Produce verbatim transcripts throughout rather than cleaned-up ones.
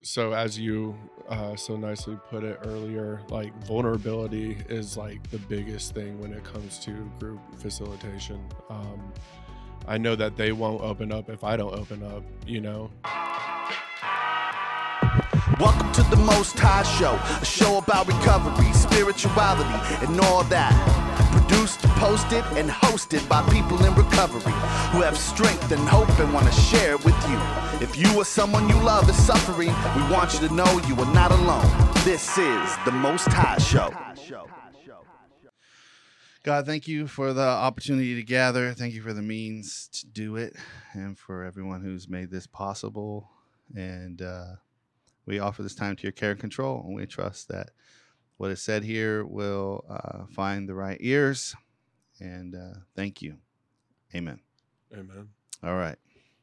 so as you uh, so nicely put it earlier, like vulnerability is like the biggest thing when it comes to group facilitation. Um, I know that they won't open up if I don't open up, you know. Welcome to the Most High Show, a show about recovery, spirituality, and all that. Produced, posted, and hosted by people in recovery who have strength and hope and want to share it with you. If you or someone you love is suffering, we want you to know you are not alone. This is the Most High Show. God, thank you for the opportunity to gather. Thank you for the means to do it, and for everyone who's made this possible. And uh, we offer this time to your care and control, and we trust that what is said here will uh, find the right ears. And uh, thank you. Amen. Amen. All right.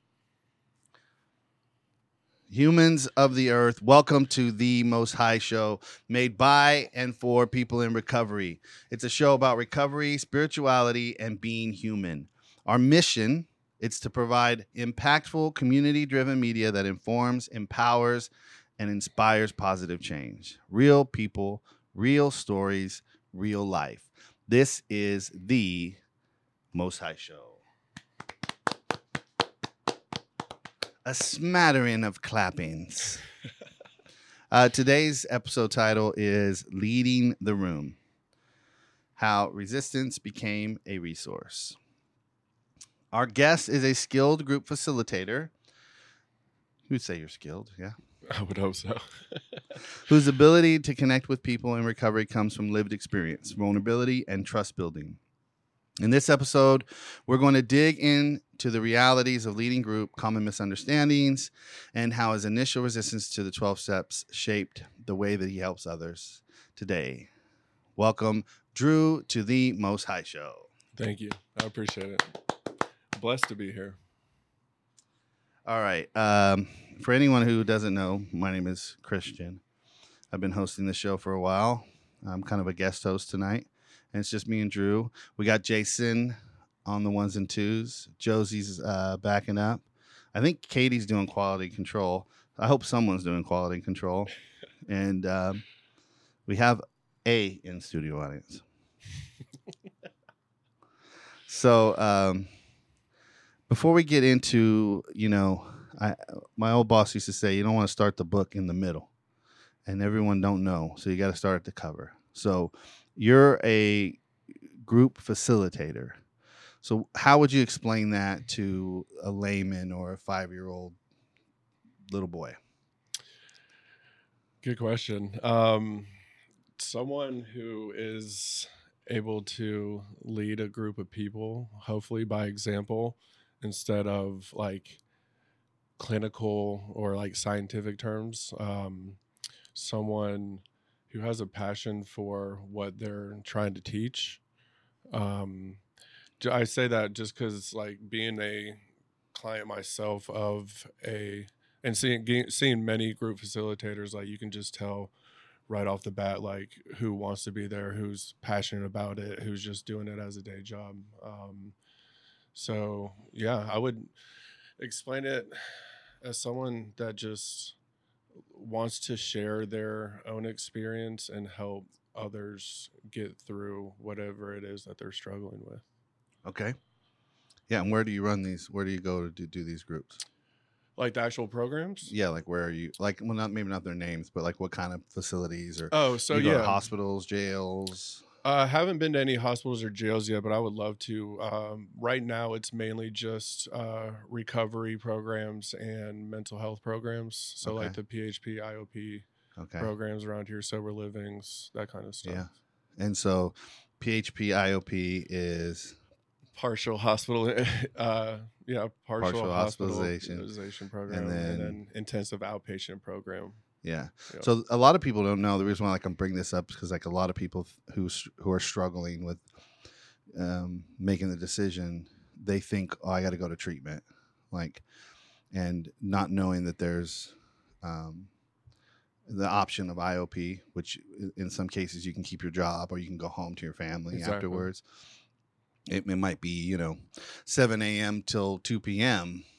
Humans of the earth, welcome to the Most High Show, made by and for people in recovery. It's a show about recovery, spirituality, and being human. Our mission is to provide impactful, community-driven media that informs, empowers, and inspires positive change. Real people, real stories, real life. This is the Most High Show. A smattering of clappings. Uh, today's episode title is Leading the Room. How Resistance Became a Resource. Our guest is a skilled group facilitator. Who'd say you're skilled? Yeah. I would hope so. Whose ability to connect with people in recovery comes from lived experience, vulnerability, and trust building. In this episode, we're going to dig into the realities of leading group, common misunderstandings, and how his initial resistance to the twelve steps shaped the way that he helps others today. Welcome, Drew, to the Most High Show. Thank you. I appreciate it. Blessed to be here. All right. Um, for anyone who doesn't know, my name is Christian. I've been hosting the show for a while. I'm kind of a guest host tonight. And it's just me and Drew. We got Jason on the ones and twos. Josie's uh, backing up. I think Katie's doing quality control. I hope someone's doing quality control. And um, we have a in-studio audience. So um, before we get into, you know, I, my old boss used to say, you don't want to start the book in the middle. And everyone don't know. So you got to start at the cover. So you're a group facilitator. So how would you explain that to a layman or a five-year-old little boy? Good question. Um, someone who is able to lead a group of people, hopefully by example, instead of like clinical or like scientific terms. Um, someone who has a passion for what they're trying to teach. Um, I say that just because, like, being a client myself of a and seeing seeing many group facilitators, like, you can just tell right off the bat, like, who wants to be there, who's passionate about it, who's just doing it as a day job. Um, so yeah, I would explain it as someone that just wants to share their own experience and help others get through whatever it is that they're struggling with. Okay. Yeah, and where do you run these? Where do you go to do, do these groups? Like the actual programs? Yeah, like where are you? Like, well, not maybe not their names, but like what kind of facilities or? Oh, so you go yeah, to hospitals, jails. I uh, haven't been to any hospitals or jails yet, but I would love to. Um, right now, it's mainly just uh, recovery programs and mental health programs. So Okay. like the P H P, I O P Okay. programs around here, sober livings, that kind of stuff. Yeah. And so P H P, I O P is partial hospital, uh, yeah, partial, Partial hospitalization. hospitalization program, And and then- then, intensive outpatient program. Yeah. Yeah. So a lot of people don't know. The reason why I can bring this up is because like a lot of people who who are struggling with um, making the decision, they think, oh, I got to go to treatment, like, and not knowing that there's um, the option of I O P, which in some cases you can keep your job or you can go home to your family Exactly. afterwards. It, it might be, you know, seven a.m. till two p.m.,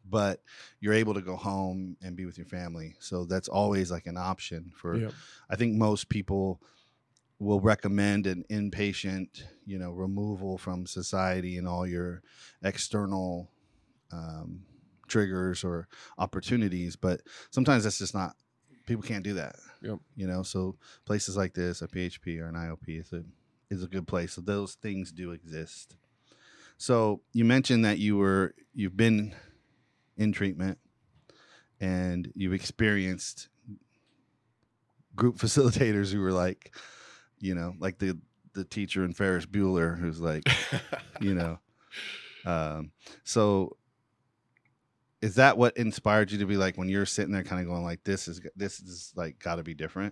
but you're able to go home and be with your family. So that's always like an option for, Yep. I think most people will recommend an inpatient, you know, removal from society and all your external um, triggers or opportunities. But sometimes that's just not, people can't do that. Yep. You know, so places like this, a P H P or an I O P is a, is a good place. So those things do exist. So you mentioned that you were, you've been in treatment and you've experienced group facilitators who were like, you know, like the, the teacher in Ferris Bueller who's like, you know, um, so is that what inspired you to be like, when you're sitting there kind of going like, this is, this is like gotta be different?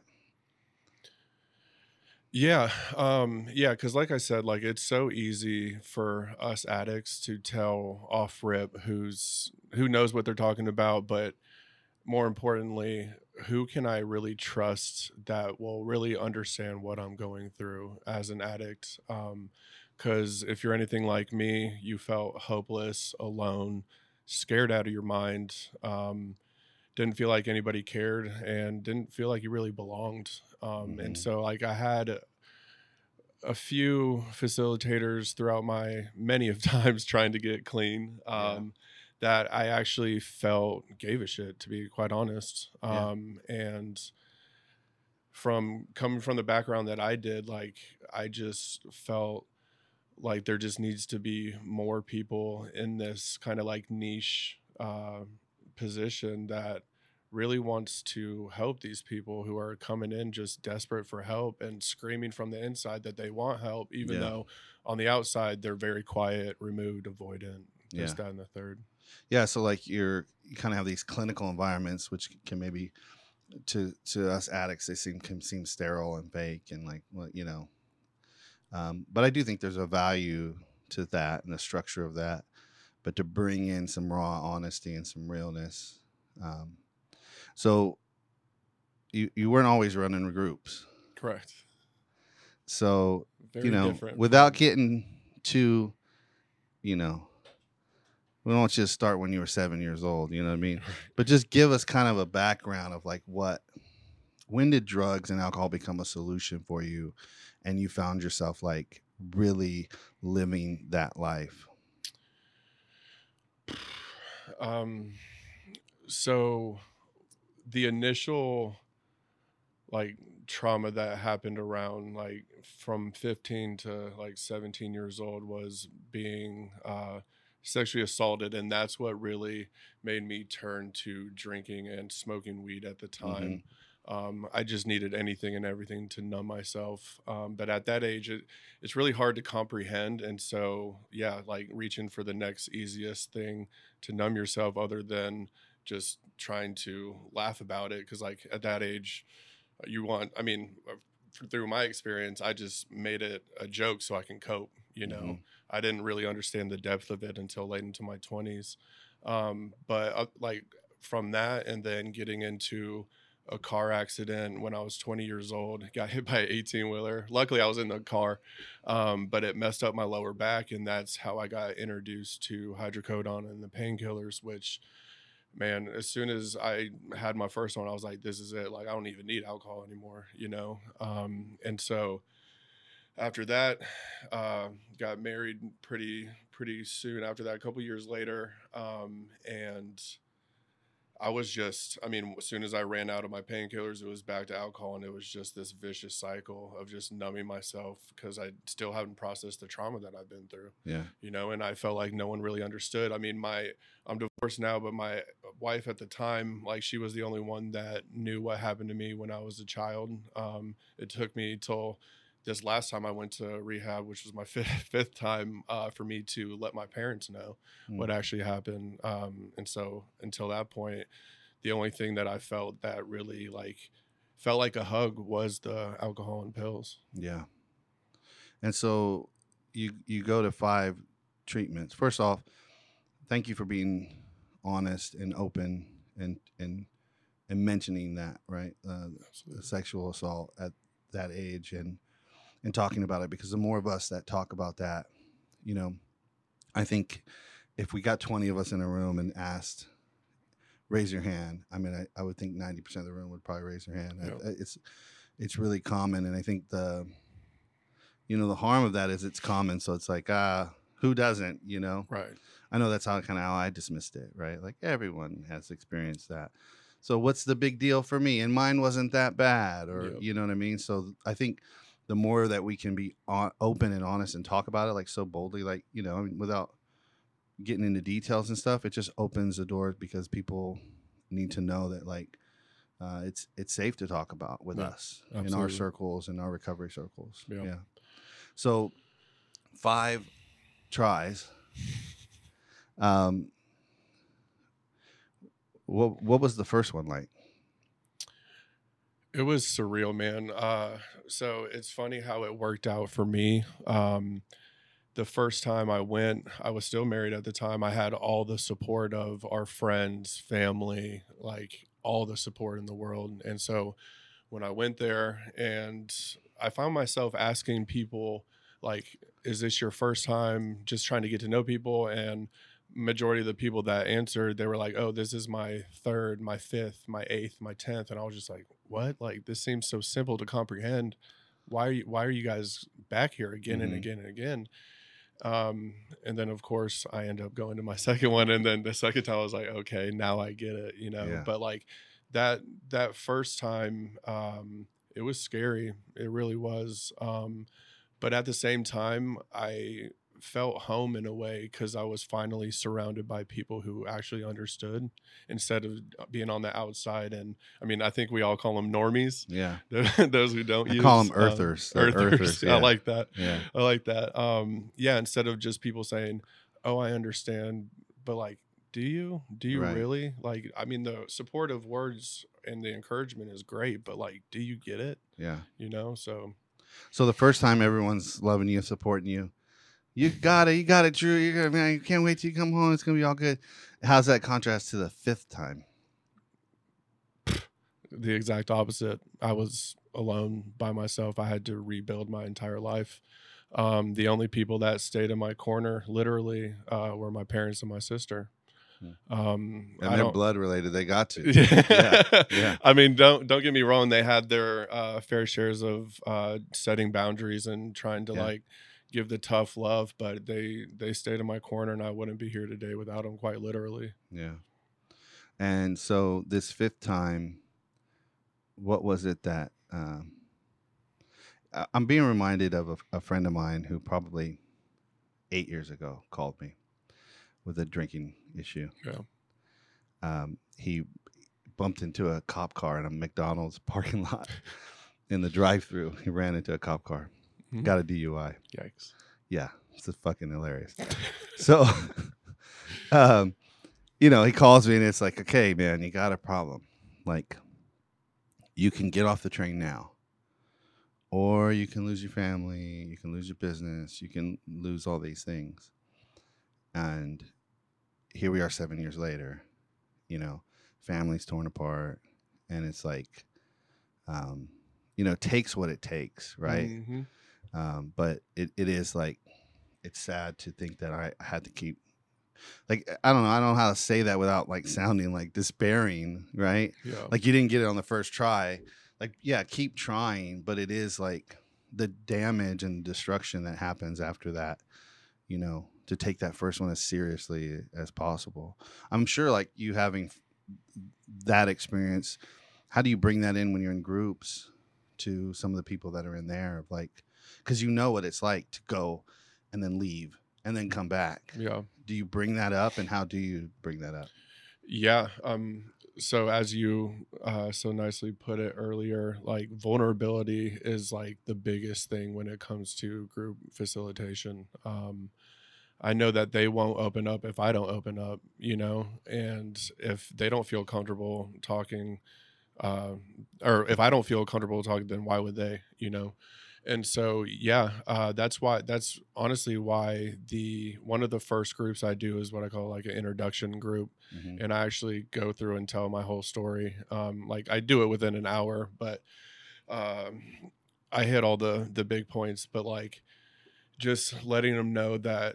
Yeah. Um, yeah. Cause like I said, like it's so easy for us addicts to tell off rip who's, who knows what they're talking about, but more importantly, who can I really trust that will really understand what I'm going through as an addict? Um, cause if you're anything like me, you felt hopeless, alone, scared out of your mind. Um, didn't feel like anybody cared and didn't feel like you really belonged. Um, and Mhm. so like I had a few facilitators throughout my many of times trying to get clean, Yeah. um, that I actually felt gave a shit, to be quite honest. Yeah. Um, and from coming from the background that I did, like I just felt like there just needs to be more people in this kind of like niche uh, position that really wants to help these people who are coming in just desperate for help and screaming from the inside that they want help, even Yeah. though on the outside they're very quiet, removed, avoidant, this, Yeah. that, and the third. Yeah. So like you're, you kind of have these clinical environments, which can maybe to, to us addicts, they seem, can seem sterile and fake and like, well, you know, um, but I do think there's a value to that and the structure of that, but to bring in some raw honesty and some realness. Um, so you, you weren't always running groups. Correct. So, Very you know, different. without getting too, you know, we don't want you to start when you were seven years old, you know what I mean? But just give us kind of a background of like what, when did drugs and alcohol become a solution for you and you found yourself like really living that life? Um, so the initial like trauma that happened around like from fifteen to like seventeen years old was being uh sexually assaulted, and that's what really made me turn to drinking and smoking weed at the time. um I just needed anything and everything to numb myself, um but at that age it, it's really hard to comprehend, and so yeah, like reaching for the next easiest thing to numb yourself other than just trying to laugh about it, because like at that age you want, I mean, uh, f- through my experience, I just made it a joke so I can cope, you know. Mhm. I didn't really understand the depth of it until late into my twenties. Um, but uh, like from that and then getting into a car accident when I was twenty years old, got hit by an eighteen wheeler. Luckily, I was in the car, um, but it messed up my lower back. And that's how I got introduced to hydrocodone and the painkillers, which, man, as soon as I had my first one, I was like, this is it. Like, I don't even need alcohol anymore, you know? Um, and so after that, uh, got married pretty, pretty soon after that, a couple years later. Um, and I was just, I mean, as soon as I ran out of my painkillers, it was back to alcohol. And it was just this vicious cycle of just numbing myself because I still haven't processed the trauma that I've been through. Yeah. You know, and I felt like no one really understood. I mean, my, I'm divorced now, but my wife at the time, like she was the only one that knew what happened to me when I was a child. Um, it took me till this last time I went to rehab, which was my fifth, fifth time, uh, for me to let my parents know Mm. what actually happened. Um, and so until that point, the only thing that I felt that really like felt like a hug was the alcohol and pills. Yeah. And so you you go to five treatments. First off, thank you for being honest and open and and and mentioning that, right? Uh, the sexual assault at that age and and talking about it, because the more of us that talk about that, you know, I think if we got twenty of us in a room and asked, raise your hand, I mean, I, I would think ninety percent of the room would probably raise their hand. Yeah. I, it's it's really common, and I think the you know the harm of that is it's common, so it's like ah, who doesn't, you know? Right. I know that's how kind of how I dismissed it, right? Like everyone has experienced that. So what's the big deal for me? And mine wasn't that bad, or Yep. you know what I mean? So I think the more that we can be on, open and honest and talk about it like so boldly, like, you know, I mean, without getting into details and stuff, it just opens the doors because people need to know that like uh, it's it's safe to talk about with Yeah, us in our absolutely. circles, in our recovery circles. Yeah. Yeah. So five tries. Um, what what was the first one like? It was surreal, man. Uh, so it's funny how it worked out for me. Um, the first time I went, I was still married at the time. I had all the support of our friends, family, like all the support in the world. And so when I went there, and I found myself asking people, like, is this your first time, just trying to get to know people? And majority of the people that answered, they were like, oh, this is my third, my fifth, my eighth, my tenth. And I was just like, what? Like, this seems so simple to comprehend. Why are you, why are you guys back here again and Mhm. again and again? Um, and then of course I end up going to my second one. And then the second time I was like, okay, now I get it, you know, Yeah. but like that, that first time, um, it was scary. It really was. Um, but at the same time, I felt home in a way because I was finally surrounded by people who actually understood instead of being on the outside. And I mean, I think we all call them normies. Yeah. Those who don't I use call 'em um, earthers. They're earthers. earthers, yeah. I like that. Yeah. I like that. Um, yeah. Instead of just people saying, "Oh, I understand," but like, do you? Do you Right. really? Like, I mean, the supportive words and the encouragement is great, but like, do you get it? Yeah. You know? So So the first time everyone's loving you, supporting you, you got it, you got it, Drew. You're gonna, man, you can't wait till you come home. It's gonna be all good. How's that contrast to the fifth time? the exact opposite. I was alone by myself. I had to rebuild my entire life. Um, the only people that stayed in my corner, literally, uh, were my parents and my sister. Um, And I they're don't- blood related. They got to. yeah. yeah. I mean, don't don't get me wrong. They had their uh, fair shares of uh, setting boundaries and trying to Yeah. like give the tough love, but they they stayed in my corner, and I wouldn't be here today without them. Quite literally. Yeah. And so this fifth time, what was it that um, I- I'm being reminded of a, a friend of mine who probably eight years ago called me with a drinking issue. Yeah. Um, he bumped into a cop car in a McDonald's parking lot in the drive-through. He ran into a cop car, Mhm. got a D U I. Yikes. Yeah, it's fucking hilarious. So, um, you know, he calls me and it's like, okay, man, you got a problem. Like, you can get off the train now, or you can lose your family, you can lose your business, you can lose all these things. And here we are seven years later, you know, families torn apart. And it's like, um, you know, it takes what it takes, right? Mhm. Um, but it, it is like, it's sad to think that I had to keep, like, I don't know, I don't know how to say that without like sounding like despairing, right? Yeah. Like you didn't get it on the first try. Like, yeah, keep trying, but it is like the damage and destruction that happens after that, you know, to take that first one as seriously as possible. I'm sure like you having that experience, how do you bring that in when you're in groups to some of the people that are in there? Of like, because you know what it's like to go and then leave and then come back. Yeah. Do you bring that up, and how do you bring that up? Yeah. Um, so as you uh, so nicely put it earlier, like vulnerability is like the biggest thing when it comes to group facilitation. Um, I know that they won't open up if I don't open up, you know, and if they don't feel comfortable talking, uh, or if I don't feel comfortable talking, then why would they, you know? And so, yeah, uh, that's why, that's honestly why the, one of the first groups I do is what I call like an introduction group. Mhm. And I actually go through and tell my whole story. Um, like I do it within an hour, but, um, I hit all the, the big points, but like just letting them know that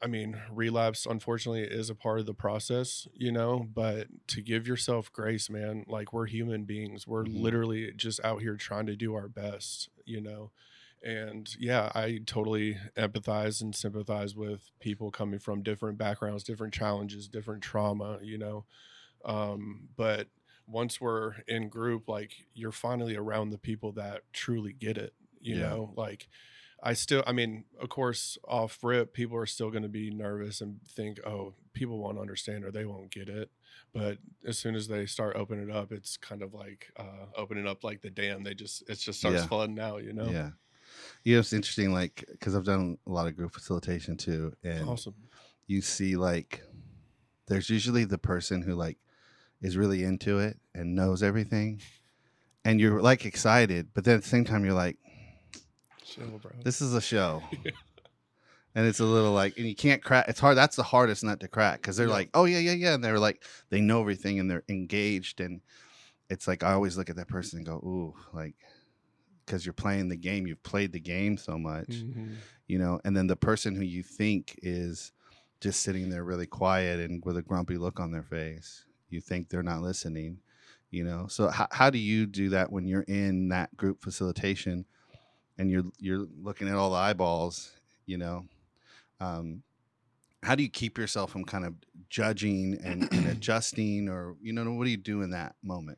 I mean, relapse unfortunately is a part of the process, you know, but to give yourself grace, man, like we're human beings. We're Mhm. literally just out here trying to do our best, you know. And yeah, I totally empathize and sympathize with people coming from different backgrounds, different challenges, different trauma, you know. Um, but once we're in group, like you're finally around the people that truly get it, you Yeah. know, like I still, I mean, of course, off rip, people are still going to be nervous and think, oh, people won't understand or they won't get it. But as soon as they start opening it up, it's kind of like uh, opening up like the dam. They just, it just starts Yeah. flooding out, you know? Yeah. You know, it's interesting, like, because I've done a lot of group facilitation too. And Awesome. you see, like, there's usually the person who, like, is really into it and knows everything. And you're, like, excited. But then at the same time, you're like, Chill, bro. this is a show. And it's a little like, and you can't crack. It's hard. That's the hardest nut to crack because they're Yeah. like, oh, yeah, yeah, yeah. And they're like, they know everything and they're engaged. And it's like, I always look at that person and go, ooh, like, because you're playing the game. You've played the game so much, Mhm. you know. And then the person who you think is just sitting there really quiet and with a grumpy look on their face, you think they're not listening, you know. So how, how do you do that when you're in that group facilitation and you're you're looking at all the eyeballs, you know? Um, how do you keep yourself from kind of judging and, and adjusting, or, you know, what do you do in that moment?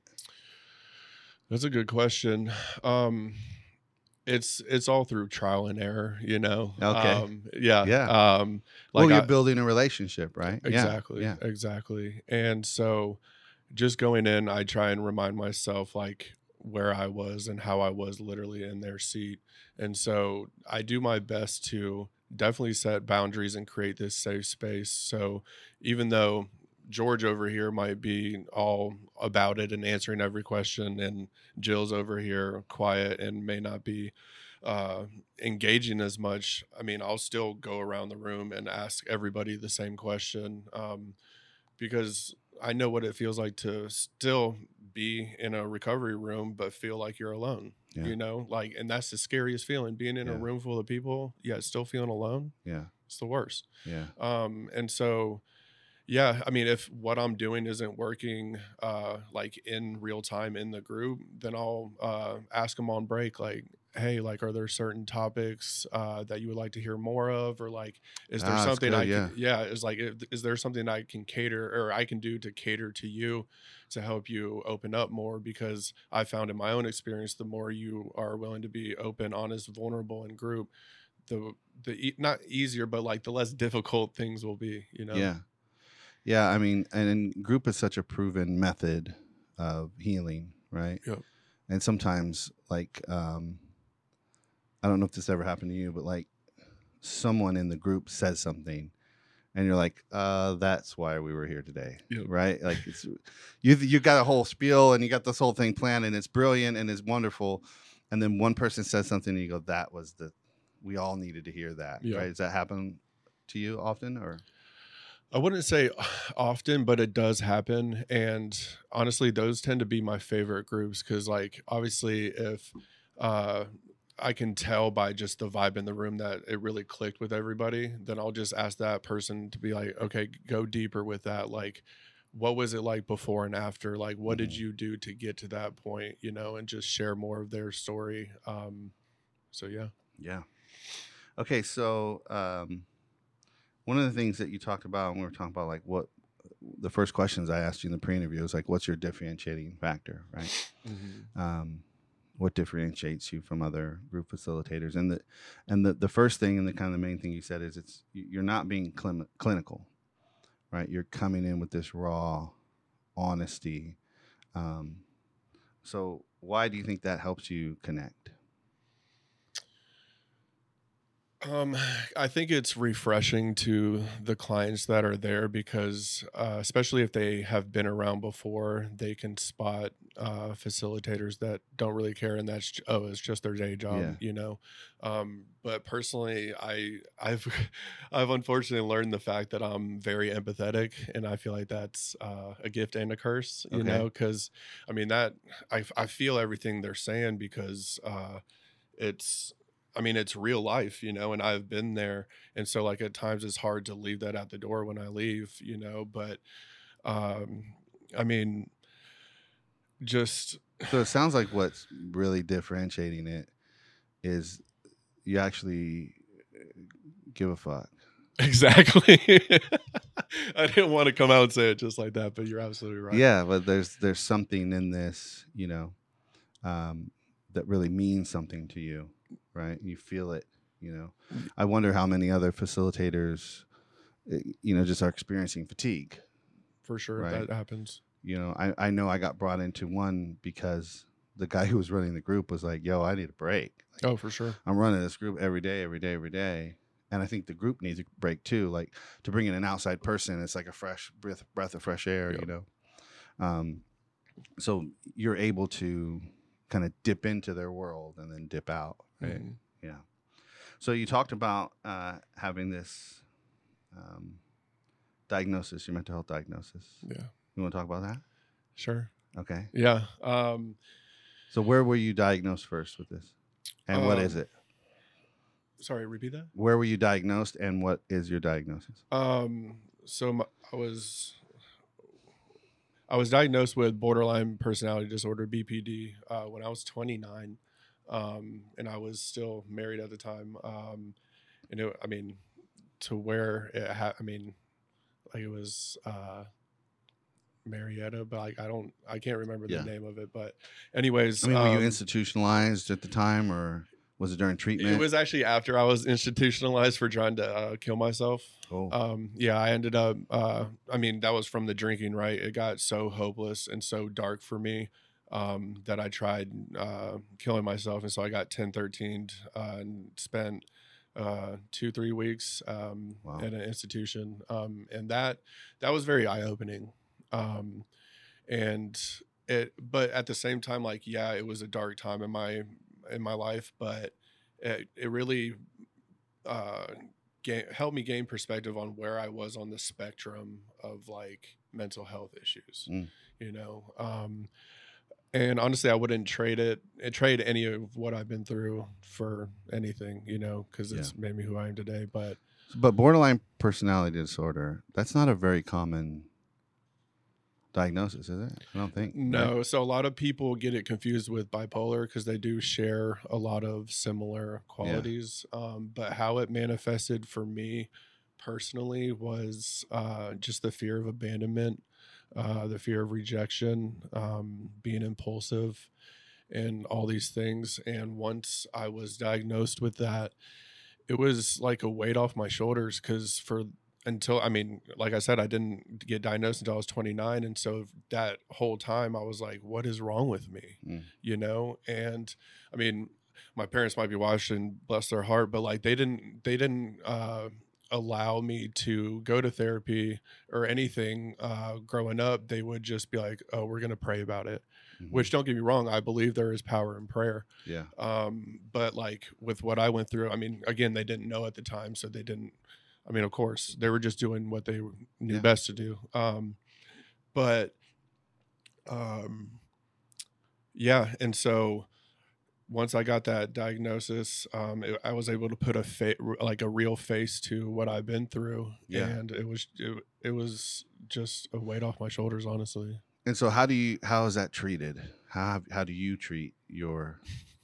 That's a good question. Um, it's it's all through trial and error, you know. Okay. Um, yeah. Yeah. Um, Well, like you're I, building a relationship, right? Yeah, exactly, Yeah. exactly. And so, just going in, I try and remind myself like where I was and how I was literally in their seat. And so, I do my best to definitely set boundaries and create this safe space. So, even though George over here might be all about it and answering every question, and Jill's over here quiet and may not be uh, engaging as much. I mean, I'll still go around the room and ask everybody the same question um, because I know what it feels like to still be in a recovery room, but feel like you're alone. Yeah. You know, like, and that's the scariest feeling, being in Yeah. a room full of people, yet still feeling alone. Yeah. It's the worst. Yeah. Um, and so, yeah, I mean, if what I'm doing isn't working, uh, like in real time in the group, then I'll uh, ask them on break, like, hey, like, are there certain topics uh, that you would like to hear more of, or like, is there Ah, that's something good, I yeah. can, yeah, is like, is is there something I can cater or I can do to cater to you to help you open up more? Because I found in my own experience, the more you are willing to be open, honest, vulnerable in group, the the e- not easier, but like the less difficult things will be, you know. Yeah. Yeah. I mean, and, and group is such a proven method of healing, right? Yep. And sometimes, like, um, I don't know if this ever happened to you, but like someone in the group says something and you're like, uh, that's why we were here today. Yep. Right. Like it's, you, you got a whole spiel and you got this whole thing planned and it's brilliant and it's wonderful. And then one person says something and you go, that was the, we all needed to hear that. Yeah. Right. Does that happen to you often, or? I wouldn't say often, but it does happen. And honestly, those tend to be my favorite groups because, like, obviously, if uh, I can tell by just the vibe in the room that it really clicked with everybody, then I'll just ask that person to be like, okay, go deeper with that. Like, what was it like before and after? Like, what did Mhm. you do to get to that point, you know, and just share more of their story. Um, so, yeah. Yeah. Okay. So, um, one of the things that you talked about when we were talking about like what the first questions I asked you in the pre-interview was like, what's your differentiating factor, right? Mm-hmm. Um, what differentiates you from other group facilitators? And the and the, the first thing and the kind of the main thing you said is it's you're not being clim- clinical, right? You're coming in with this raw honesty. Um, so why do you think that helps you connect? Um, I think it's refreshing to the clients that are there because, uh, especially if they have been around before, they can spot uh, facilitators that don't really care, and that's j- oh, it's just their day job, Yeah. you know. Um, but personally, I I've I've unfortunately learned the fact that I'm very empathetic, and I feel like that's uh, a gift and a curse, you Okay. know, because I mean that I I feel everything they're saying because uh, it's. I mean, it's real life, you know, and I've been there. And so like at times it's hard to leave that at the door when I leave, you know, but um, I mean, just So it sounds like what's really differentiating it is you actually give a fuck. exactly. I didn't want to come out and say it just like that, but you're absolutely right. Yeah, but there's there's something in this, you know, um, that really means something to you, right? You feel it, you know. I wonder how many other facilitators, eh, you know, just are experiencing fatigue. For sure, Right. that happens. You know, I, I know I got brought into one because the guy who was running the group was like, yo, I need a break. Like, Oh, for sure. I'm running this group every day, every day, every day. And I think the group needs a break too. Like to bring in an outside person, it's like a fresh breath, breath of fresh air, Yep. you know? Um, so you're able to kind of dip into their world and then dip out, right? Mhm. Yeah. So you talked about uh, having this um, diagnosis, your mental health diagnosis. Yeah, You want to talk about that? sure. Okay. Yeah. Um, So where were you diagnosed first with this? And what is Um, it? sorry, repeat that. Where were you diagnosed and what is your diagnosis? Um, so my, I was I was diagnosed with borderline personality disorder, B P D, uh, when I was twenty-nine, um, and I was still married at the time. Um, and it, I mean, to where it ha- I mean, like it was uh, Marietta, but like I don't, I can't remember Yeah. the name of it. But anyways, I mean, were you um, institutionalized at the time or was it during treatment? it was actually after I was institutionalized for trying to uh, kill myself. oh, Um, yeah, I ended up, uh, I mean, that was from the drinking, right? It got so hopeless and so dark for me, um, that I tried, uh, killing myself. And so I got ten thirteen, uh, and spent, uh, two, three weeks, um, Wow. at an institution. Um, and that, that was very eye opening. Um, and it, but at the same time, like, yeah, it was a dark time in my, in my life, but it, it really, uh, Gain, helped me gain perspective on where I was on the spectrum of like mental health issues, Mm. you know. Um, and honestly, I wouldn't trade it, eh, trade any of what I've been through for anything, you know, because it's Yeah. made me who I am today. But but borderline personality disorder, that's not a very common diagnosis, is it? I don't think. no, right? so a lot of people get it confused with bipolar because they do share a lot of similar qualities. Um, but how it manifested for me personally was uh, just the fear of abandonment, uh, the fear of rejection, um, being impulsive, and all these things. And once I was diagnosed with that, it was like a weight off my shoulders because for until I mean, like I said, I didn't get diagnosed until I was twenty-nine, and so that whole time I was like, "What is wrong with me?" Mm. You know. And I mean, my parents might be watching, bless their heart, but like they didn't, they didn't uh, allow me to go to therapy or anything. Uh, growing up, they would just be like, "Oh, we're gonna pray about it." Mhm. Which, don't get me wrong, I believe there is power in prayer. Yeah. Um, but like with what I went through, I mean, again, they didn't know at the time, so they didn't. I mean, of course, they were just doing what they knew Yeah. best to do. Um, but, um, yeah, and so once I got that diagnosis, um, it, I was able to put a fa- like a real face to what I've been through, Yeah. and it was it, it was just a weight off my shoulders, honestly. And so how do you how is that treated? How how do you treat your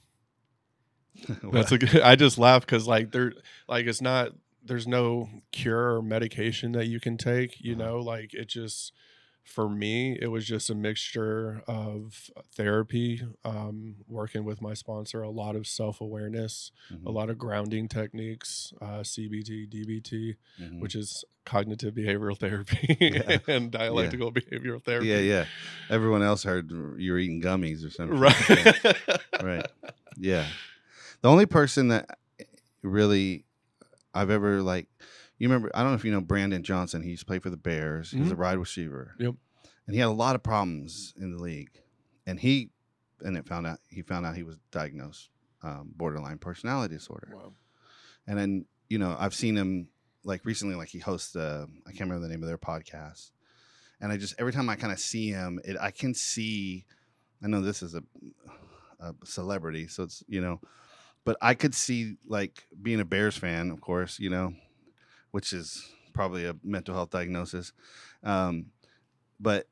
That's a good. I just laugh because like there, like it's not. There's no cure or medication that you can take. You Uh-huh. know, like it just. For me, it was just a mixture of therapy, um, working with my sponsor, a lot of self awareness, Mhm. a lot of grounding techniques, uh, C B T, D B T, Mhm. which is cognitive behavioral therapy Yeah. and dialectical behavioral therapy. Yeah, yeah. Everyone else heard you were eating gummies or something. Right. Yeah. Right. Yeah. The only person that really I've ever like, you remember, I don't know if you know Brandon Johnson. He used to play for the Bears. He was a Mhm. wide receiver. Yep. And he had a lot of problems in the league. And he, and it found out, he found out he was diagnosed um, borderline personality disorder. Wow. And then, you know, I've seen him like recently, like he hosts, uh, I can't remember the name of their podcast. And I just, every time I kind of see him, it, I can see, I know this is a, a celebrity, so it's, you know, but I could see like being a Bears fan, of course, you know, which is probably a mental health diagnosis. Um, but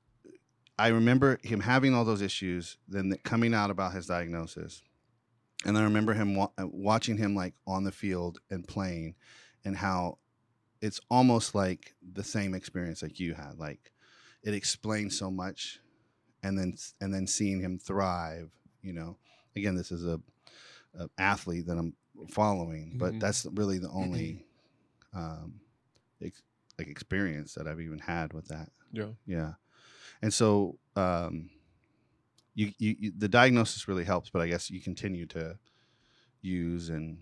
I remember him having all those issues, then coming out about his diagnosis. And I remember him wa- watching him like on the field and playing, and how it's almost like the same experience like you had. Like it explained so much, and then and then seeing him thrive. You know, again, this is a, a athlete that I'm following, but Mhm. that's really the only um, ex- like experience that I've even had with that. Yeah. Yeah, and so. Um, You, you, you, the diagnosis really helps, but I guess you continue to use and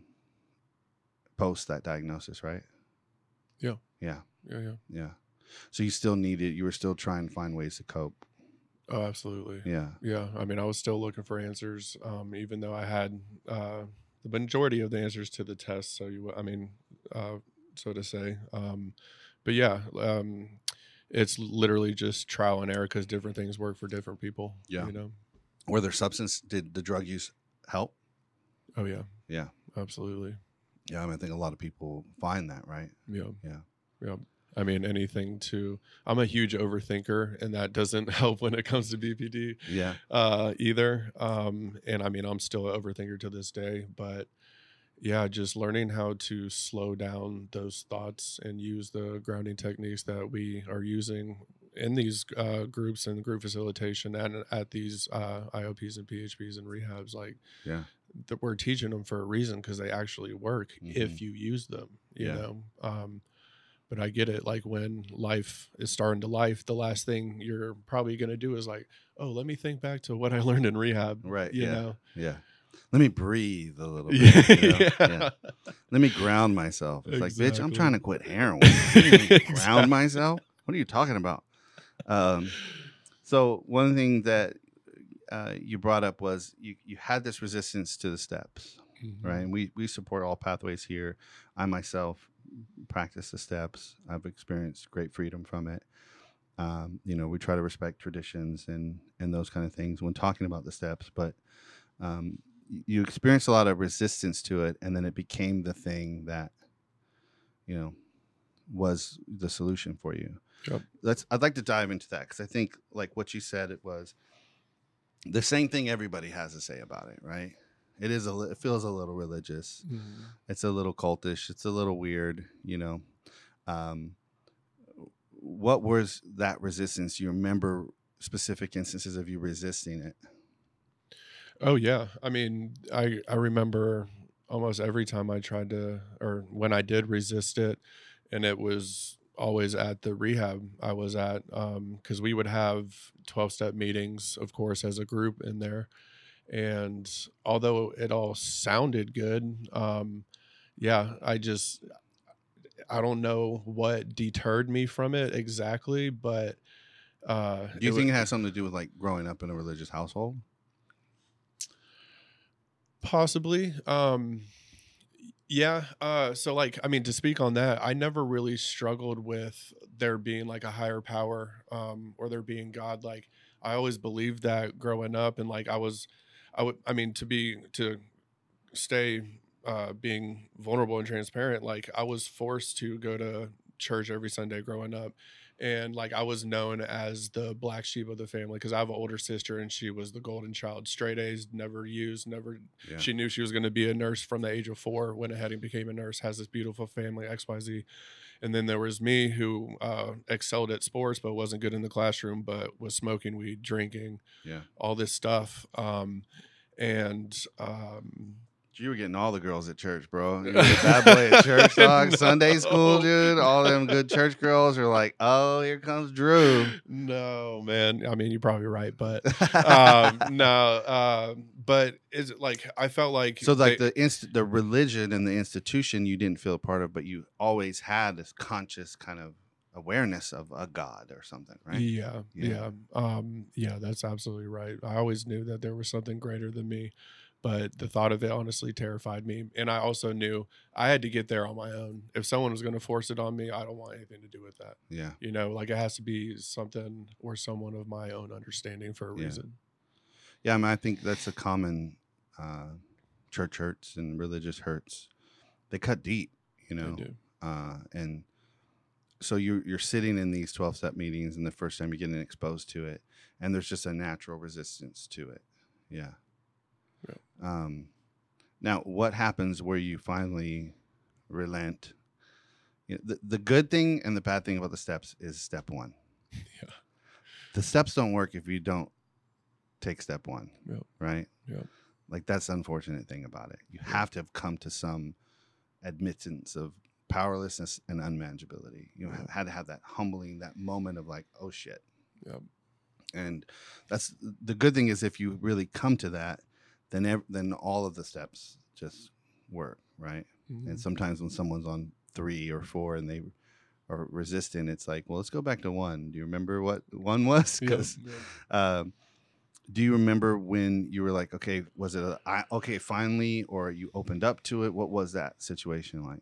post that diagnosis, right? Yeah. Yeah. Yeah. Yeah. Yeah. So you still needed, you were still trying to find ways to cope. Oh, absolutely. Yeah. Yeah. I mean, I was still looking for answers, um, even though I had uh, the majority of the answers to the test. So you, I mean, uh, so to say. Um, but yeah, um, it's literally just trial and error because different things work for different people. Yeah. You know. Were there substance? Did the drug use help? Oh yeah. Yeah. Absolutely. Yeah. I mean, I think a lot of people find that, right? Yeah. Yeah. Yeah. I mean, anything to, I'm a huge overthinker, and that doesn't help when it comes to B P D Yeah. uh, either. Um, and I mean, I'm still an overthinker to this day, but yeah, just learning how to slow down those thoughts and use the grounding techniques that we are using in these uh, groups and group facilitation and at these uh, I O Ps and P H Ps and rehabs, like Yeah. that we're teaching them for a reason because they actually work Mhm. if you use them, you Yeah. know. Um, but I get it. Like when life is starting to life, the last thing you're probably going to do is like, oh, let me think back to what I learned in rehab. Right. You yeah. know? Yeah. Let me breathe a little bit. Yeah. You know? Yeah. Yeah. Let me ground myself. It's like, bitch, I'm Exactly. trying to quit heroin. What do you mean, Exactly. ground myself? What are you talking about? Um, so one thing that uh, you brought up was you, you had this resistance to the steps, Mhm. right? And we, we support all pathways here. I myself practice the steps. I've experienced great freedom from it. Um, you know, we try to respect traditions and, and those kind of things when talking about the steps, but um, you experienced a lot of resistance to it, and then it became the thing that, you know, was the solution for you. Yep. Let's. I'd like to dive into that because I think, like what you said, it was the same thing everybody has to say about it, right? It is a. li- It feels a little religious. Mhm. It's a little cultish. It's a little weird, you know. Um, what was that resistance? You remember specific instances of you resisting it? Oh yeah. I mean, I I remember almost every time I tried to, or when I did resist it, and it was always at the rehab I was at, um, because we would have twelve step meetings, of course, as a group in there. And although it all sounded good, um, yeah, I just I don't know what deterred me from it exactly, but uh, Do you it think wa- it has something to do with like growing up in a religious household? possibly. Um, yeah. Uh, so like, I mean, to speak on that, I never really struggled with there being like a higher power, um, or there being God. Like, I always believed that growing up, and like I was, I would, I mean, to be to stay uh, being vulnerable and transparent, like I was forced to go to church every Sunday growing up. And like I was known as the black sheep of the family because I have an older sister and she was the golden child, straight A's, never used, never. Yeah. She knew she was going to be a nurse from the age of four, went ahead and became a nurse, has this beautiful family, X Y Z. And then there was me who uh, excelled at sports but wasn't good in the classroom, but was smoking weed, drinking, Yeah. all this stuff. Um, and um, You were getting all the girls at church, bro. You were the bad boy at church, dog. No. Sunday school, dude. All them good church girls are like, oh, here comes Drew. No, man. I mean, you're probably right, but um, no. Um, but is it like I felt like So, like they- the inst- the religion and the institution you didn't feel a part of, but you always had this conscious kind of awareness of a God or something, right? Yeah, Yeah. yeah, um, yeah. That's absolutely right. I always knew that there was something greater than me, but the thought of it honestly terrified me. And I also knew I had to get there on my own. If someone was going to force it on me, I don't want anything to do with that. Yeah. You know, like it has to be something or someone of my own understanding for a Yeah. reason. Yeah. I mean, I think that's a common uh, church hurts and religious hurts, they cut deep, you know. They do. Uh, and so you're you're sitting in these twelve step meetings, and the first time you're getting exposed to it, and there's just a natural resistance to it. Yeah. Yeah. Um, now, what happens where you finally relent? You know, the the good thing and the bad thing about the steps is step one. Yeah. The steps don't work if you don't take step one. Yep. Right. Yeah. Like, that's the unfortunate thing about it. You have to have come to some admittance of powerlessness and unmanageability. You know, Yeah. had to have that humbling, that moment of like, oh shit. Yep. And that's the good thing is if you really come to that, then ev- then all of the steps just work, right? Mhm. And sometimes when someone's on three or four and they are resistant, it's like, well, let's go back to one. Do you remember what one was? Yeah. 'Cause, Yeah. um, do you remember when you were like, okay, was it a, I, okay, finally, or you opened up to it? What was that situation like?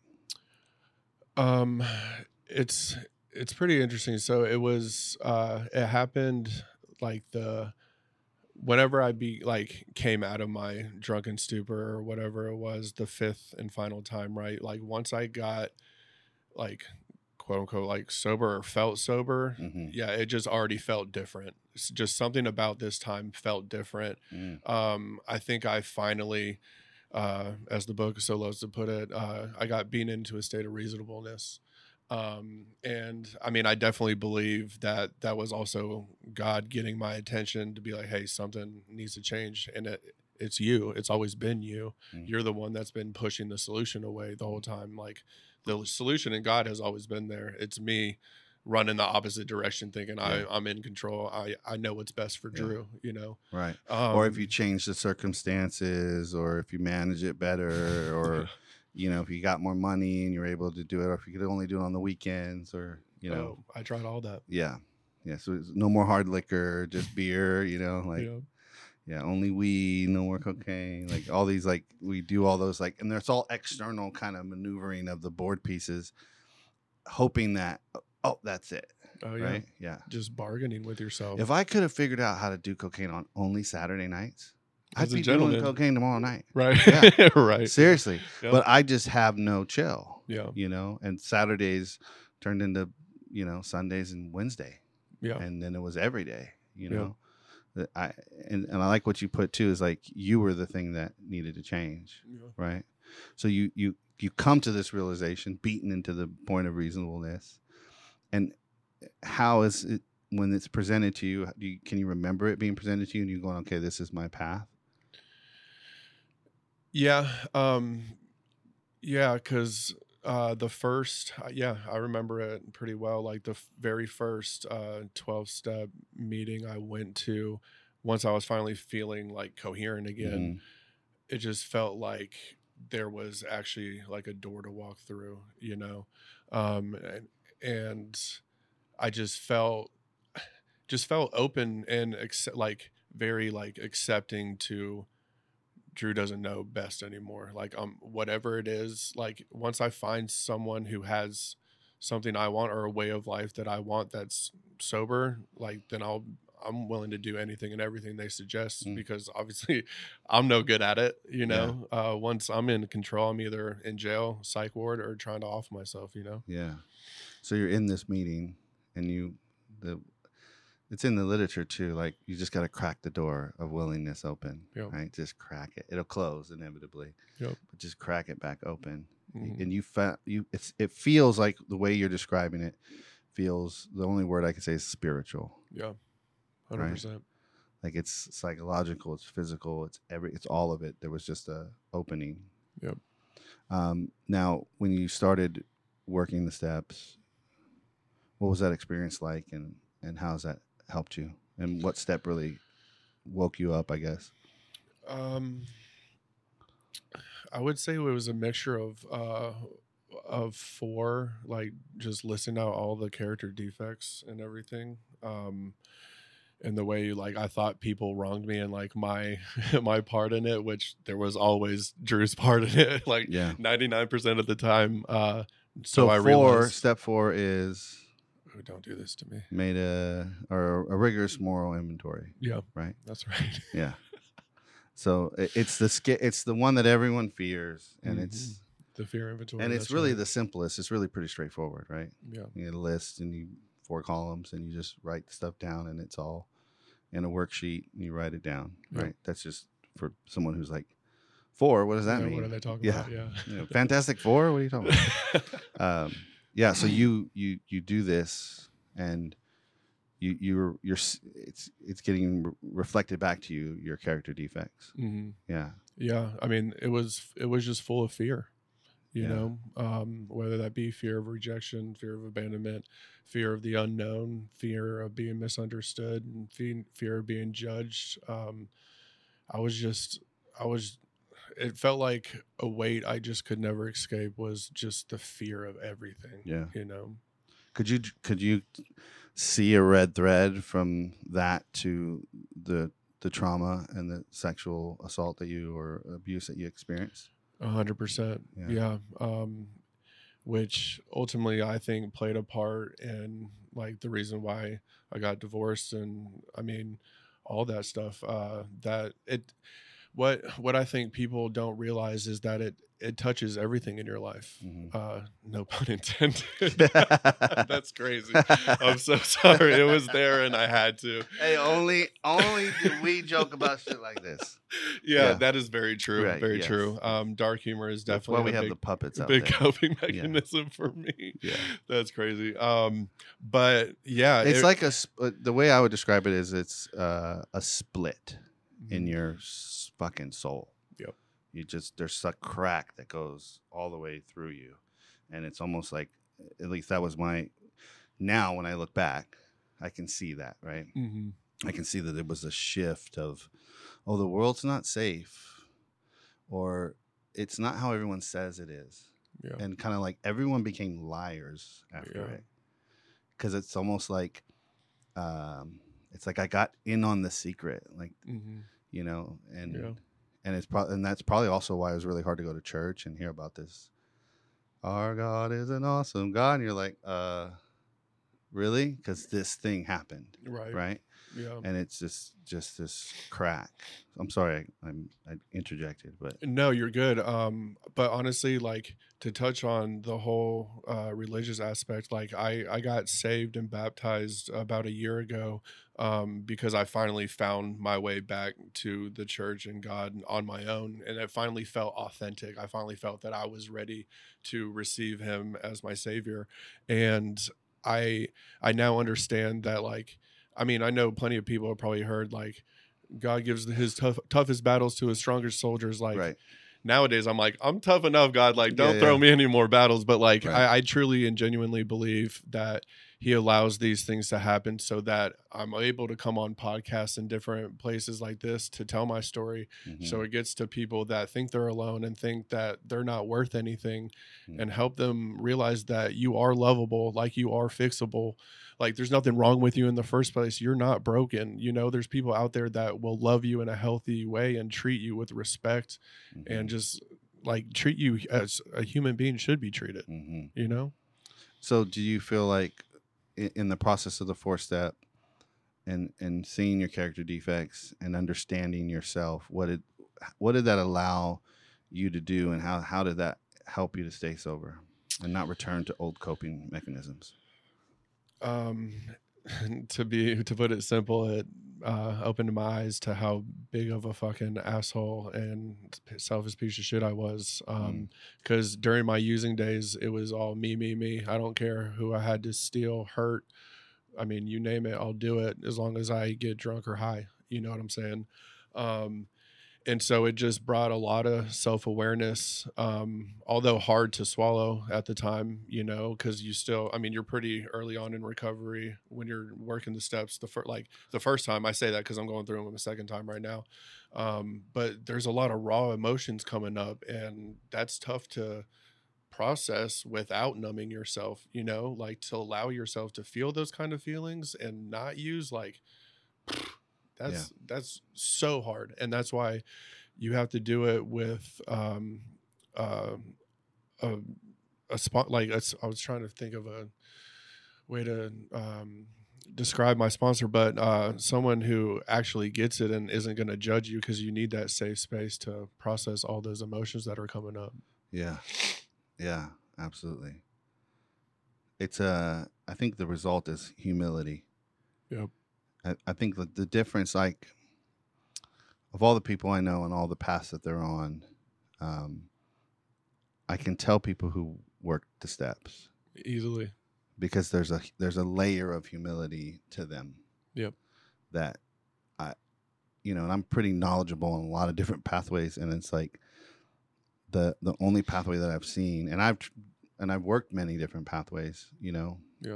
Um, it's it's pretty interesting. So it was uh it happened like the whenever I be like came out of my drunken stupor or whatever it was, the fifth and final time, right? Like once I got like quote unquote like sober or felt sober, Mm-hmm. yeah, it just already felt different. It's just something about this time felt different. Mm. Um, I think I finally, uh, as the book so loves to put it, uh, I got beaten into a state of reasonableness. Um, and I mean, I definitely believe that that was also God getting my attention to be like, hey, something needs to change. And it, it's you. It's always been you. Mm. You're the one that's been pushing the solution away the whole time. Like the solution in God has always been there. It's me running the opposite direction thinking Yeah. I, I'm in control. I, I know what's best for Yeah. Drew, you know? Right. Um, Or if you change the circumstances, or if you manage it better, or you know, if you got more money and you're able to do it, or if you could only do it on the weekends, or you know, oh, I tried all that. yeah, yeah. So it's no more hard liquor, just beer. You know, like Yeah. yeah, only weed, no more cocaine. Like all these, like we do all those, like, and there's all external kind of maneuvering of the board pieces, hoping that oh, that's it, Oh yeah. right? Yeah. Just bargaining with yourself. If I could have figured out how to do cocaine on only Saturday nights, I'd As a be doing gentleman. cocaine tomorrow night. right. Yeah. right. Seriously. Yeah. But I just have no chill, Yeah. you know, and Saturdays turned into, you know, Sundays and Wednesday. Yeah. And then it was every day, you Yeah. know. That I and, and I like what you put too, is like you were the thing that needed to change, Yeah. right? So you you you come to this realization, beaten into the point of reasonableness. And how is it when it's presented to you? Do you can you remember it being presented to you and you going, okay, this is my path? Yeah. Um, yeah. Cause, uh, the first, uh, yeah, I remember it pretty well. Like the f- very first, uh, twelve step meeting I went to, once I was finally feeling like coherent again, it just felt like there was actually like a door to walk through, you know? Um, and, and I just felt, just felt open and accept, like very like accepting to Drew doesn't know best anymore. Like, um, whatever it is, like once I find someone who has something I want or a way of life that I want that's sober, like then I'll I'm willing to do anything and everything they suggest Mm. because obviously I'm no good at it, you know. Uh, once I'm in control, I'm either in jail, psych ward, or trying to off myself, you know. Yeah. So you're in this meeting and you the it's in the literature too, like you just got to crack the door of willingness open, Yep. right? Just crack it. It'll close inevitably. Yep. But just crack it back open. Mhm. And you fa- you it's it feels like the way you're describing it feels, the only word I can say is spiritual. Yeah, hundred percent. Like it's psychological, it's physical, it's every it's all of it. There was just a opening. Yep. Um, now, when you started working the steps, what was that experience like, and and how's that helped you? And what step really woke you up, I guess? Um, I would say it was a mixture of uh of four, like just listing out all the character defects and everything. Um, and the way like I thought people wronged me and like my my part in it, which there was always Drew's part in it, like Yeah. ninety-nine percent of the time. Uh, so, So, I four, realized, step four is oh, don't do this to me. made a or a rigorous moral inventory, Yeah, right? that's right. Yeah. So it, it's the sca- it's the one that everyone fears, and Mhm. it's The fear inventory. and it's that's really right. the simplest. It's really pretty straightforward, right? Yeah. You get a list and you four columns, and you just write stuff down, and it's all in a worksheet, and you write it down, Yep. right? That's just for someone who's like, four. What does that Yeah, mean? what are they talking Yeah. about? Yeah. You know, Fantastic Four. What are you talking about? um, yeah. So you you you do this, and you you're you're s- it's it's getting re- reflected back to you your character defects. hmm Yeah. Yeah. I mean, it was it was just full of fear. You Yeah. know, um, whether that be fear of rejection, fear of abandonment, fear of the unknown, fear of being misunderstood, and fe- fear of being judged. Um, I was just, I was, it felt like a weight I just could never escape was just the fear of everything. Yeah. You know? Could you could you see a red thread from that to the the trauma and the sexual assault that you or abuse that you experienced? A hundred percent. Yeah. Yeah. Um, which ultimately I think played a part in like the reason why I got divorced. And I mean, all that stuff, uh, that it, what, what I think people don't realize is that it, it touches everything in your life. Mhm. Uh, no pun intended. That's crazy. I'm so sorry. It was there and I had to. Hey, only only do we joke about shit like this. Yeah, Yeah. that is very true. Right, Very yes, true. yes. Um, dark humor is That's definitely why we a have big, the puppets out big there. coping mechanism for me. Yeah. That's crazy. Um, but yeah, It's it- like a sp- uh, the way I would describe it is it's uh, a split in Mhm. your s- fucking soul. Yep. You just there's a crack that goes all the way through you, and it's almost like at least that was my. Now when I look back, I can see that, right? Mhm. I can see that it was a shift of, oh, the world's not safe, or it's not how everyone says it is, Yeah. and kind of like everyone became liars after Yeah. it, because it's almost like, um, it's like I got in on the secret, like Mhm. you know, and Yeah. and it's probably and that's probably also why it was really hard to go to church and hear about this. Our God is an awesome God, and you're like, uh, really? Because this thing happened, Right. right? Yeah. And it's just just this crack. I'm sorry, I, I'm I interjected, but No, you're good. Um, but honestly, like to touch on the whole uh, religious aspect, like I, I got saved and baptized about a year ago um, because I finally found my way back to the church and God on my own. And it finally felt authentic. I finally felt that I was ready to receive him as my savior. And I, I now understand that, like, I mean, I know plenty of people have probably heard like, God gives his tough, toughest battles to his strongest soldiers. Like right, nowadays, I'm like, I'm tough enough, God. Like, don't Yeah, throw yeah. me any more battles. But like, Right. I, I truly and genuinely believe that he allows these things to happen so that I'm able to come on podcasts in different places like this to tell my story. Mhm. So it gets to people that think they're alone and think that they're not worth anything Mhm. and help them realize that you are lovable, like you are fixable. Like there's nothing wrong with you in the first place. You're not broken. You know, there's people out there that will love you in a healthy way and treat you with respect Mhm. and just like treat you as a human being should be treated, Mhm. you know? So, do you feel like i- in the process of the four step and and seeing your character defects and understanding yourself, what did what did that allow you to do, and how how did that help you to stay sober and not return to old coping mechanisms? Um, to be, to put it simple, it uh, opened my eyes to how big of a fucking asshole and selfish piece of shit I was. Um, cause during my using days, it was all me, me, me. I don't care who I had to steal, hurt. I mean, you name it, I'll do it as long as I get drunk or high. You know what I'm saying? Um, and so it just brought a lot of self-awareness, um, although hard to swallow at the time, you know, because you still, I mean, you're pretty early on in recovery when you're working the steps. The first, like the first time, I say that because I'm going through them the second time right now. Um, but there's a lot of raw emotions coming up, and that's tough to process without numbing yourself, you know, like to allow yourself to feel those kind of feelings and not use like that's that's so hard. And that's why you have to do it with um uh, a a spot like a s- I was trying to think of a way to um describe my sponsor, but uh, someone who actually gets it and isn't going to judge you, because you need that safe space to process all those emotions that are coming up. Yeah. Yeah, absolutely. It's uh I think the result is humility. Yep. I, I think that the difference, like, of all the people I know and all the paths that they're on, um, I can tell people who work the steps Easily. because there's a there's a layer of humility to them. Yep. That I, you know, and I'm pretty knowledgeable in a lot of different pathways, and it's like the the only pathway that I've seen, and I've and I've worked many different pathways, you know. Yeah.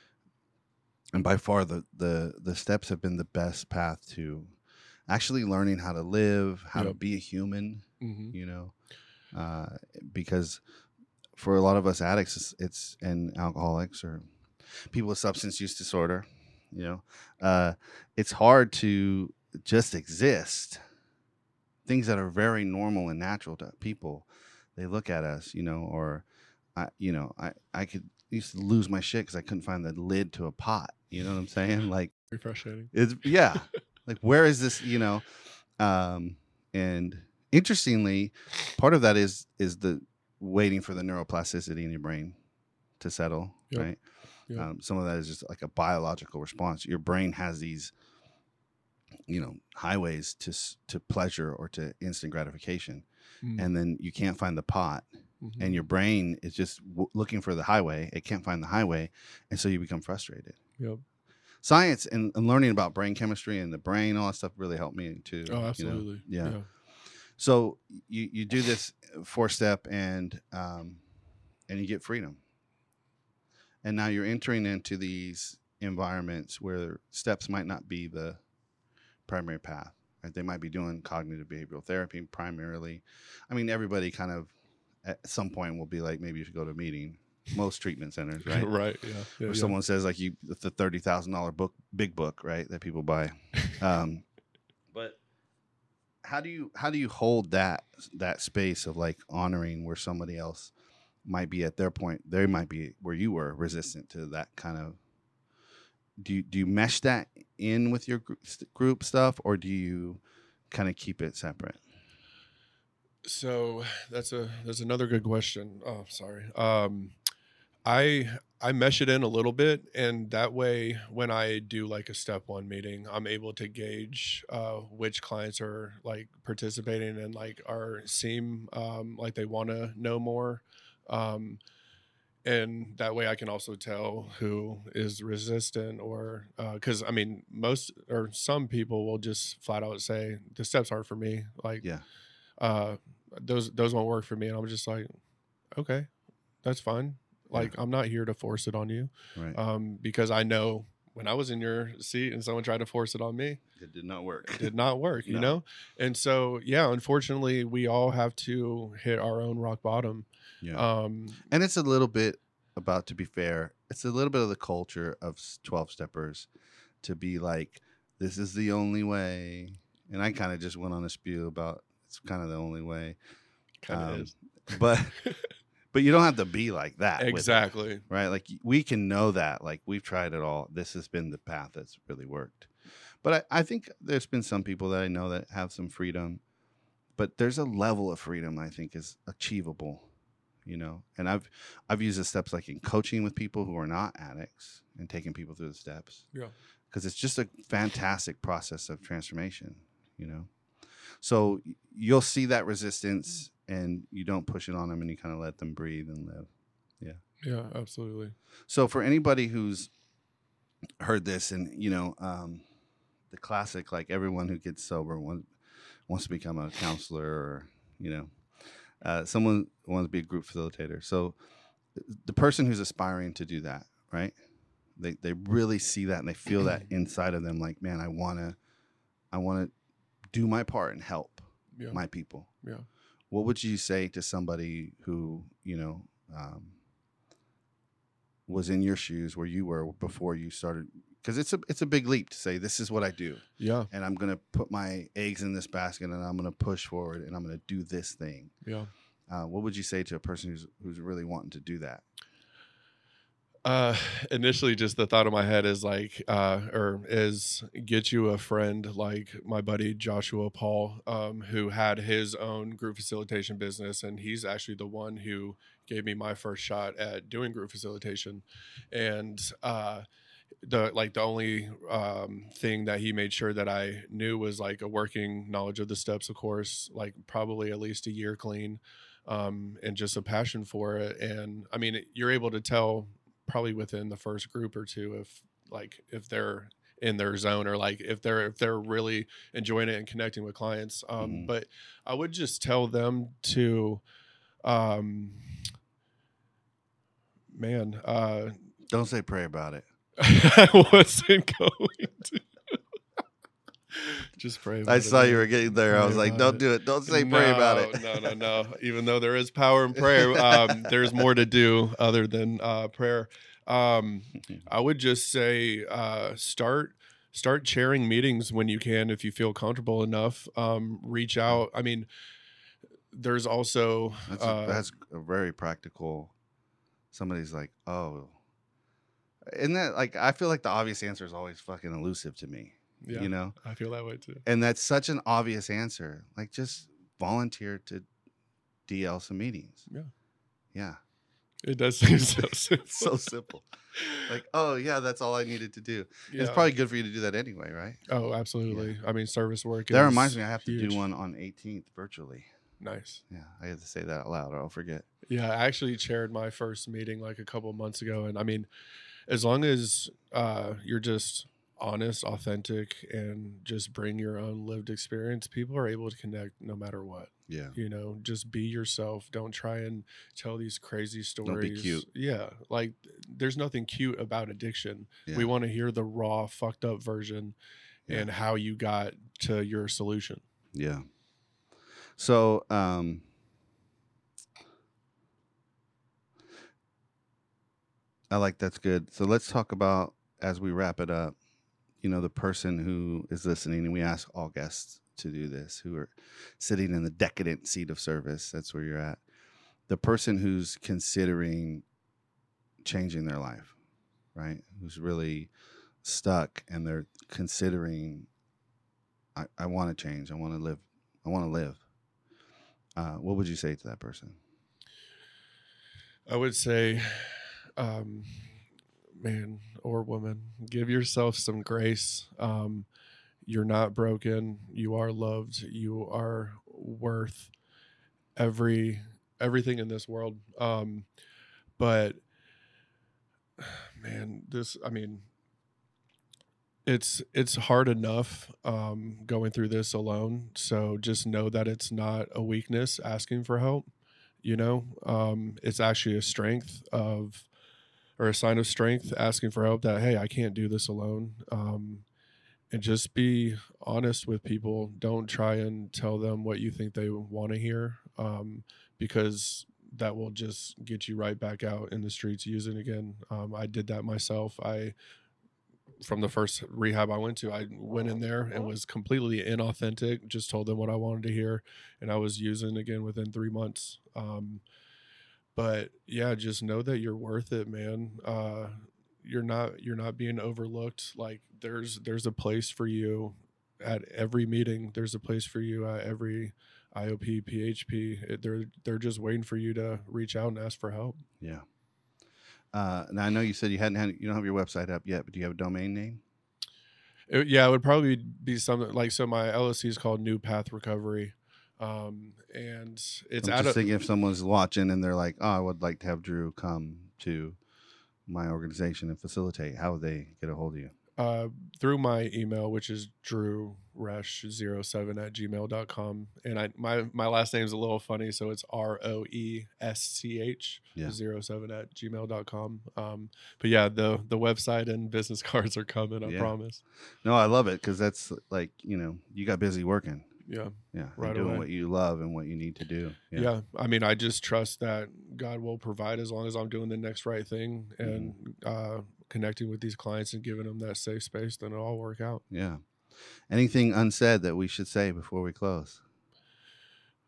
And by far the the the steps have been the best path to actually learning how to live, how to Yep. be a human, Mm-hmm. you know, uh, because for a lot of us addicts it's, it's and alcoholics or people with substance use disorder, you know, uh, it's hard to just exist. Things that are very normal and natural to people, they look at us, you know, or I, you know, I I could used to lose my shit because I couldn't find the lid to a pot. You know what I'm saying? Like, Very frustrating. it's yeah. Like, where is this? You know, um, and interestingly, part of that is is the waiting for the neuroplasticity in your brain to settle, Yep. right? Yep. Um, some of that is just like a biological response. Your brain has these, you know, highways to s- to pleasure or to instant gratification, Mm. and then you can't find the pot, Mhm. and your brain is just w- looking for the highway. It can't find the highway, and so you become frustrated. Yep. Science and, and learning about brain chemistry and the brain, all that stuff really helped me too. Oh, you know? absolutely. Yeah. Yeah. So you, you do this four step and um, and you get freedom. And now you're entering into these environments where steps might not be the primary path. Right? They might be doing cognitive behavioral therapy primarily. I mean, everybody kind of at some point will be like, maybe you should go to a meeting. Most treatment centers, right? Right. Yeah. Yeah. Or yeah. someone says like you the thirty thousand dollar book, big book, right? That people buy. Um, but how do you how do you hold that that space of like honoring where somebody else might be at their point? They might be where you were, resistant to that kind of. Do you do you mesh that in with your group, group stuff, or do you kind of keep it separate? So that's a that's another good question. Oh, sorry. Um, I I mesh it in a little bit, and that way, when I do like a step one meeting, I'm able to gauge uh, which clients are like participating and like are seem um, like they want to know more, um, and that way I can also tell who is resistant or because I mean most or some people will just flat out say the steps aren't for me. Like Yeah, uh, those those won't work for me, and I'm just like, okay, that's fine. Like, I'm not here to force it on you, right. um, because I know when I was in your seat and someone tried to force it on me, It did not work. it did not work, you No. know? And so, yeah, unfortunately, we all have to hit our own rock bottom. Yeah. Um, And it's a little bit about, to be fair, it's a little bit of the culture of twelve steppers to be like, this is the only way. And I kind of just went on a spew about it's kind of the only way. kind of Um, is. But but you don't have to be like that. with it, Exactly. right? Like we can know that. Like we've tried it all. This has been the path that's really worked. But I, I think there's been some people that I know that have some freedom. But there's a level of freedom I think is achievable. You know, and I've I've used the steps like in coaching with people who are not addicts and taking people through the steps. Yeah. Because it's just a fantastic process of transformation, you know. So y- you'll see that resistance and you don't push it on them and you kind of let them breathe and live. Yeah, absolutely. So for anybody who's heard this and, you know, um, the classic, like everyone who gets sober wants, wants to become a counselor or, you know, uh, someone wants to be a group facilitator. So the person who's aspiring to do that, right? They they really see that and they feel that inside of them. Like, man, I want to, I want to do my part and help Yeah. my people. Yeah. What would you say to somebody who, you know, um, was in your shoes where you were before you started? Because it's a it's a big leap to say this is what I do, Yeah. and I'm gonna put my eggs in this basket, and I'm gonna push forward, and I'm gonna do this thing. Yeah. Uh, what would you say to a person who's who's really wanting to do that? Uh, initially, just the thought in my head is like, uh, or is get you a friend like my buddy Joshua Paul, um, who had his own group facilitation business, and he's actually the one who gave me my first shot at doing group facilitation, and uh, the like the only um thing that he made sure that I knew was like a working knowledge of the steps, of course, like probably at least a year clean, um, and just a passion for it. And I mean, you're able to tell probably within the first group or two if like if they're in their zone or like if they're if they're really enjoying it and connecting with clients. Um, Mhm. but I would just tell them to, um, man, uh, Don't say pray about it. I wasn't going to. Just pray about I it, saw you man. were getting there. I Pray was like, about don't it. do it. Don't say pray about it. No, no, no, no. Even though there is power in prayer, um, there's more to do other than uh, prayer. Um, I would just say uh, start start chairing meetings when you can, if you feel comfortable enough. Um, reach out. I mean, there's also That's, uh, a, that's a very practical. Somebody's like, oh, isn't that like? I feel like the obvious answer is always fucking elusive to me. yeah, You know, I feel that way too. and that's such an obvious answer. Like, just volunteer to D L some meetings. Yeah. Yeah. It does seem so simple. It's so simple. Like, oh yeah, that's all I needed to do. It's Yeah. probably good for you to do that anyway, right? Oh, absolutely. I mean, service work. That is reminds me, I have to huge. do one on eighteenth virtually. Nice. Yeah, I have to say that out loud, or I'll forget. Yeah, I actually chaired my first meeting like a couple months ago, and I mean, as long as uh, you're just honest, authentic, and just bring your own lived experience, people are able to connect no matter what. Yeah. You know, just be yourself. Don't try and tell these crazy stories. Don't be cute. Yeah, like there's nothing cute about addiction. Yeah. We want to hear the raw, fucked up version, Yeah. and how you got to your solution. Yeah. So, um, I like that's good. So let's talk about, as we wrap it up, you know, the person who is listening, and we ask all guests to do this, who are sitting in the decadent seat of service. That's where you're at. The person who's considering changing their life, right? Who's really stuck and they're considering, I, I want to change. I want to live. I want to live. Uh, what would you say to that person? I would say, um, man or woman, give yourself some grace. Um, you're not broken. You are loved. You are worth every everything in this world. Um, but man, this, I mean, it's it's hard enough um, going through this alone. So just know that it's not a weakness asking for help. You know, um, it's actually a strength of, or a sign of strength asking for help, that, hey, I can't do this alone. Um, and just be honest with people. Don't try and tell them what you think they want to hear, um, because that will just get you right back out in the streets using again. Um, I did that myself. I, from the first rehab I went to, I went in there and was completely inauthentic, just told them what I wanted to hear, and I was using again within three months. Um, but yeah, just know that you're worth it, man. Uh, you're not, you're not being overlooked. Like there's, there's a place for you at every meeting. There's a place for you at every I O P, P H P. It, they're, they're just waiting for you to reach out and ask for help. Yeah. Uh, now I know you said you hadn't had, you don't have your website up yet, but do you have a domain name? It, yeah, it would probably be something like, so my L L C is called New Path Recovery. Um, and it's I'm out just of, thinking if someone's watching and they're like, oh, I would like to have Drew come to my organization and facilitate, how would they get a hold of you? uh, through my email, which is drew resch zero seven at gmail dot com. And I, my, my last name's a little funny. So it's R O E S C H Yeah. zero seven at gmail dot com. Um, but yeah, the, the website and business cards are coming. I Yeah. promise. No, I love it. Cause that's like, you know, you got busy working. Yeah. Yeah. Right and doing away. what you love and what you need to do. Yeah. I mean, I just trust that God will provide as long as I'm doing the next right thing and uh, connecting with these clients and giving them that safe space, then it'll all work out. Yeah. Anything unsaid that we should say before we close?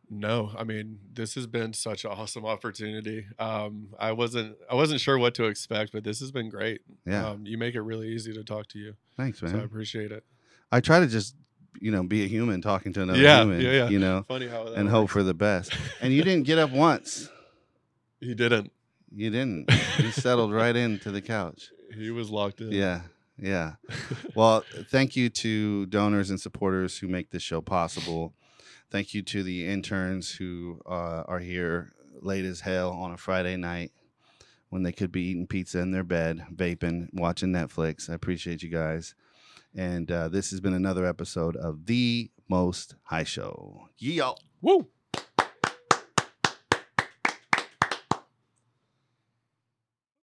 No, I mean, this has been such an awesome opportunity. Um, I wasn't I wasn't sure what to expect, but this has been great. Yeah. Um, you make it really easy to talk to you. Thanks, man. So I appreciate it. I try to just, you know, be a human talking to another Yeah, human, yeah, yeah. you know, Funny how that and hope works. for the best. And you didn't get up once. He didn't. You didn't. You settled right into the couch. He was locked in. Yeah. Yeah. Well, thank you to donors and supporters who make this show possible. Thank you to the interns who uh, are here late as hell on a Friday night when they could be eating pizza in their bed, vaping, watching Netflix. I appreciate you guys. And uh, this has been another episode of The Most High Show. Yeah. Woo!